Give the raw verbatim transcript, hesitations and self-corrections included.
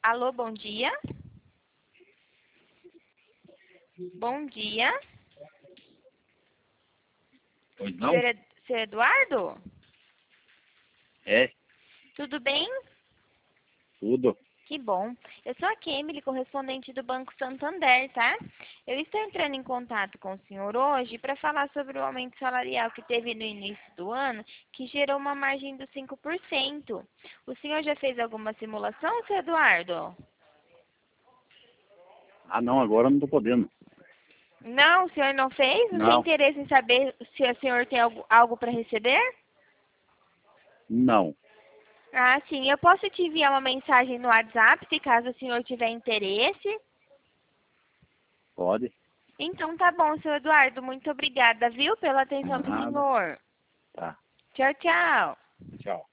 Alô, bom dia. Bom dia. Pois não? Senhor, Ed- senhor Eduardo? É, Tudo bem? tudo. Que bom. Eu sou a Kemily, correspondente do Banco Santander, tá? Eu estou entrando em contato com o senhor hoje para falar sobre o aumento salarial que teve no início do ano, que gerou uma margem dos cinco por cento. O senhor já fez alguma simulação, senhor Eduardo? Ah, não, agora eu não tô podendo. Não, o senhor não fez? Não tem Não, interesse em saber se o senhor tem algo, algo para receber? não. Ah, sim. Eu posso te enviar uma mensagem no WhatsApp, se caso o senhor tiver interesse. Pode. Então tá bom, senhor Eduardo. Muito obrigada, viu, pela atenção do Nada. senhor. Tá. Tchau, tchau. Tchau.